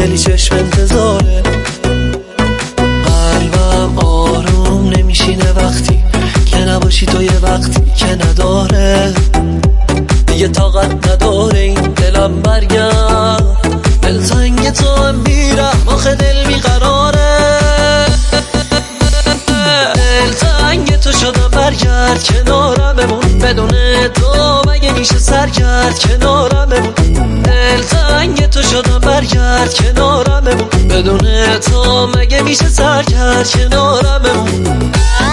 خیلی چشم انتظاره. قلبم آروم نمیشینه وقتی که نباشی تو، یه وقتی که نداره دیگه طاقت نداره این دلم برگرد. دلتنگ تو هم میرم آخه دل بیقراره. دلتنگ تو شدم برگرد کنارم بمون، بدون تو مگه میشه سرگرد کنارم بمون. دلتنگ تو شدم برگرد کنارم بمون، بدون تو مگه میشه سرگرد کنارم بمون.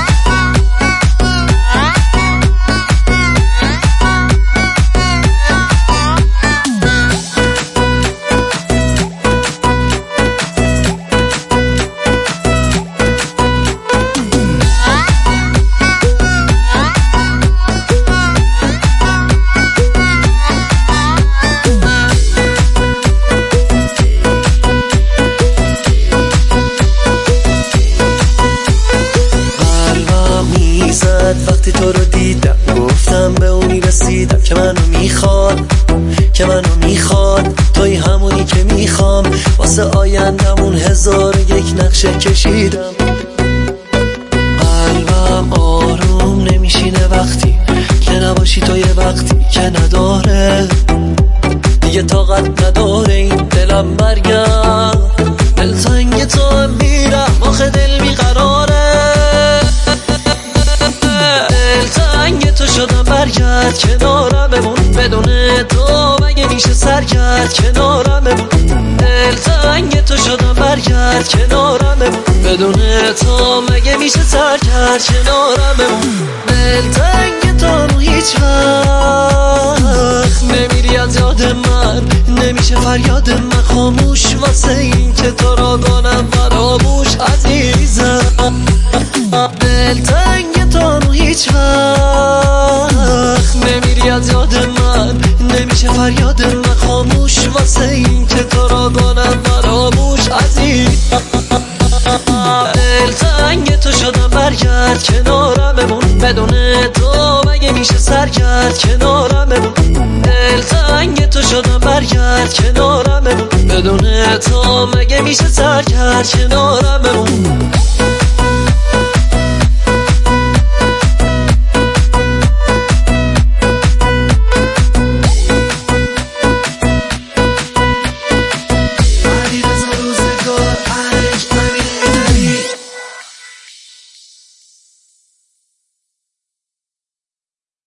وقتی تو رو دیدم گفتم به اونی رسیدم که منو میخواد توی همونی که میخوام. واسه آیندمون 1001 نقشه کشیدم. قلبم آروم نمیشینه وقتی که نباشی تو، یه وقتی که نداره دیگه طاقت نداره این دلم برگرد. دلتنگ تو هم میرم آخه دل بیقراره. دلتنگ تو شدم برگرد کنارم بمون، بدون تو مگه میشه سرگرد کنارم بمون. دلتنگ تو شدم برگرد کنارم بمون، بدون تو مگه میشه سرگرد کنارم بمون. دلتنگ تو هیچ وقت نمیری از یاد من، نمیشه فریاد من خاموش واسه این که تو را کنم فراموش عزیزم. دلتنگ تو هیچ وقت نمیری از یاد من، نمیشه فریاد من خاموش واسه این که تو را کنم فراموش عزیزم. دلتنگ تو شدم برگرد کنارم بمون، بدون تو مگه میشه سرگرد کنارم بمون. دلتنگ تو شدم برگرد کنارم بمون، بدون تو مگه میشه سرگرد کنارم بمون.